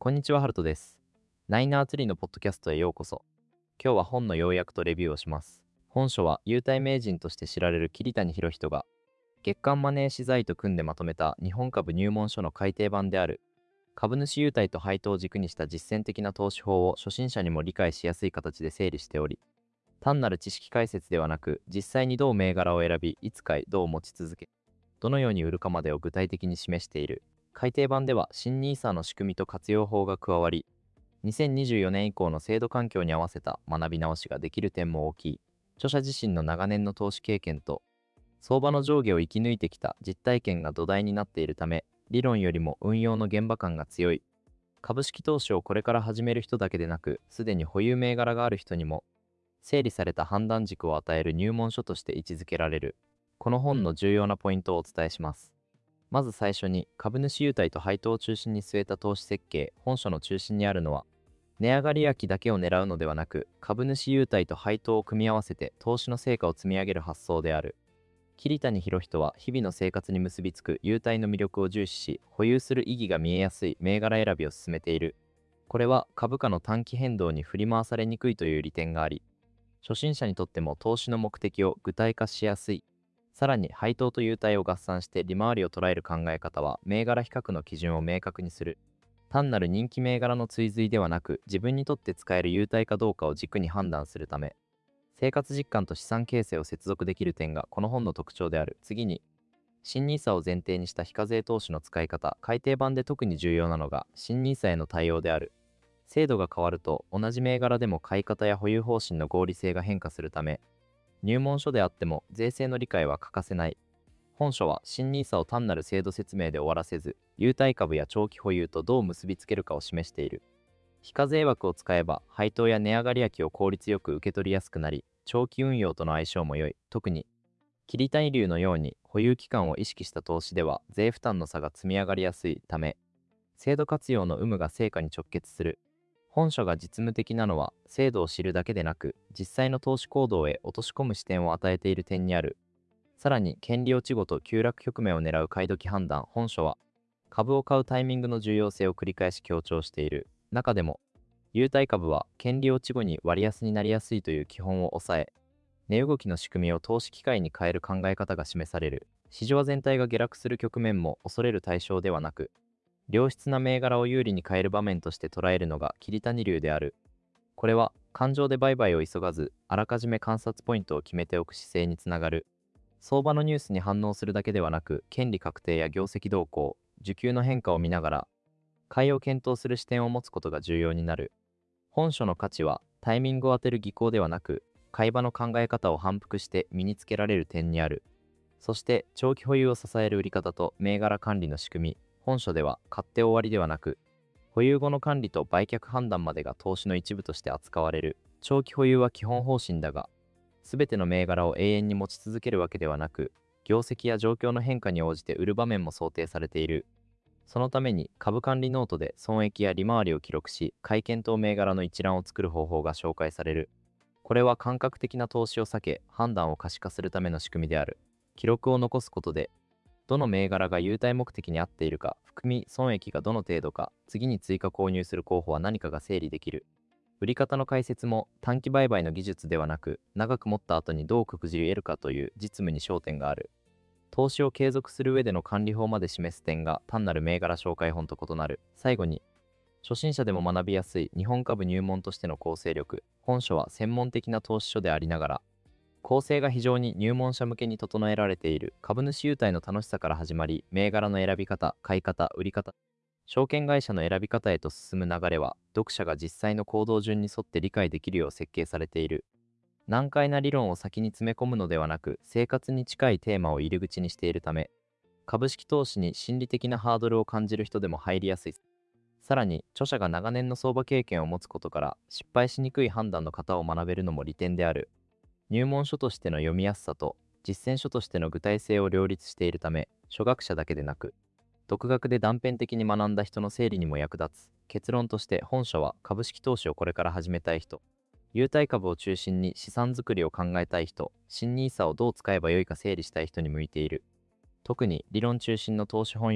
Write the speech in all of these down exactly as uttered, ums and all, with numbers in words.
こんにちは、ハルトです。ナイナーツリーのポッドキャストへようこそ。今日は本の要約とレビューをします。本書は優待名人として知られる桐谷博人が月刊マネー資材と組んでまとめた日本株入門書の改訂版である。株主優待と配当を軸にした実践的な投資法を初心者にも理解しやすい形で整理しており、単なる知識解説ではなく、実際にどう銘柄を選び、いつ買い、どう持ち続け、どのように売るかまでを具体的に示している。改訂版では新ニーサの仕組みと活用法が加わり、にせんにじゅうよねん以降の制度環境に合わせた学び直しができる点も大きい。著者自身の長年の投資経験と相場の上下を生き抜いてきた実体験が土台になっているため、理論よりも運用の現場感が強い。株式投資をこれから始める人だけでなく、すでに保有銘柄がある人にも整理された判断軸を与える入門書として位置づけられる。この本の重要なポイントをお伝えします。まず最初に、株主優待と配当を中心に据えた投資設計。本書の中心にあるのは、値上がり益だけを狙うのではなく、株主優待と配当を組み合わせて投資の成果を積み上げる発想である。桐谷博人は日々の生活に結びつく優待の魅力を重視し、保有する意義が見えやすい銘柄選びを進めている。これは株価の短期変動に振り回されにくいという利点があり、初心者にとっても投資の目的を具体化しやすい。さらに配当と優待を合算して利回りを捉える考え方は、銘柄比較の基準を明確にする。単なる人気銘柄の追随ではなく、自分にとって使える優待かどうかを軸に判断するため、生活実感と資産形成を接続できる点がこの本の特徴である。次に、新ニーサを前提にした非課税投資の使い方。改訂版で特に重要なのが新ニーサへの対応である。制度が変わると同じ銘柄でも買い方や保有方針の合理性が変化するため、入門書であっても税制の理解は欠かせない。本書は新ニーサを単なる制度説明で終わらせず、優待株や長期保有とどう結びつけるかを示している。非課税枠を使えば配当や値上がり益を効率よく受け取りやすくなり、長期運用との相性も良い。特に桐谷流のように保有期間を意識した投資では税負担の差が積み上がりやすいため、制度活用の有無が成果に直結する。本書が実務的なのは、制度を知るだけでなく、実際の投資行動へ落とし込む視点を与えている点にある。さらに、権利落ち後と急落局面を狙う買い時判断。本書は、株を買うタイミングの重要性を繰り返し強調している。中でも、優待株は権利落ち後に割安になりやすいという基本を抑え、値動きの仕組みを投資機会に変える考え方が示される。市場全体が下落する局面も恐れる対象ではなく、良質な銘柄を有利に変える場面として捉えるのが桐谷流である。これは感情で売買を急がず、あらかじめ観察ポイントを決めておく姿勢につながる。相場のニュースに反応するだけではなく、権利確定や業績動向、需給の変化を見ながら買いを検討する視点を持つことが重要になる。本書の価値はタイミングを当てる技巧ではなく、買い場の考え方を反復して身につけられる点にある。そして長期保有を支える売り方と銘柄管理の仕組み。本書では買って終わりではなく、保有後の管理と売却判断までが投資の一部として扱われる。長期保有は基本方針だが、すべての銘柄を永遠に持ち続けるわけではなく、業績や状況の変化に応じて売る場面も想定されている。そのために株管理ノートで損益や利回りを記録し、買い検討銘柄の一覧を作る方法が紹介される。これは感覚的な投資を避け、判断を可視化するための仕組みである。記録を残すことで、どの銘柄が優待目的に合っているか、含み損益がどの程度か、次に追加購入する候補は何かが整理できる。売り方の解説も短期売買の技術ではなく、長く持った後にどうくじり得るかという実務に焦点がある。投資を継続する上での管理法まで示す点が単なる銘柄紹介本と異なる。最後に、初心者でも学びやすい日本株入門としての構成力。本書は専門的な投資書でありながら、構成が非常に入門者向けに整えられている。株主優待の楽しさから始まり、銘柄の選び方、買い方、売り方、証券会社の選び方へと進む流れは、読者が実際の行動順に沿って理解できるよう設計されている。難解な理論を先に詰め込むのではなく、生活に近いテーマを入り口にしているため、株式投資に心理的なハードルを感じる人でも入りやすい。さらに、著者が長年の相場経験を持つことから、失敗しにくい判断の型を学べるのも利点である。入門書としての読みやすさと実践書としての具体性を両立しているため、初学者だけでなく、独学で断片的に学んだ人の整理にも役立つ。結論として本書は株式投資をこれから始めたい人、優待株を中心に資産作りを考えたい人、新ニーサをどう使えばよいか整理したい人に向いている。特に理論中心の投資本よりも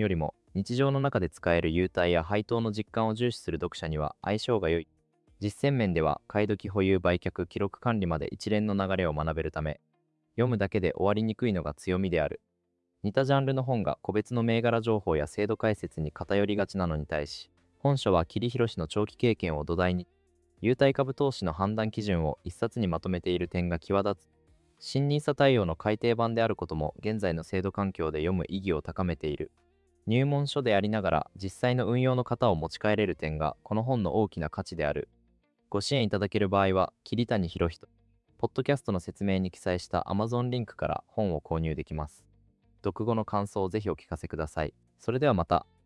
日常の中で使える優待や配当の実感を重視する読者には相性が良い。実践面では買い時保有売却記録管理まで一連の流れを学べるため、読むだけで終わりにくいのが強みである。似たジャンルの本が個別の銘柄情報や制度解説に偏りがちなのに対し、本書は桐弘の長期経験を土台に、優待株投資の判断基準を一冊にまとめている点が際立つ。新ニーサ対応の改訂版であることも現在の制度環境で読む意義を高めている。入門書でありながら実際の運用の型を持ち帰れる点がこの本の大きな価値である。ご支援いただける場合は桐谷博人、ポッドキャストの説明に記載した Amazon リンクから本を購入できます。読後の感想をぜひお聞かせください。それではまた。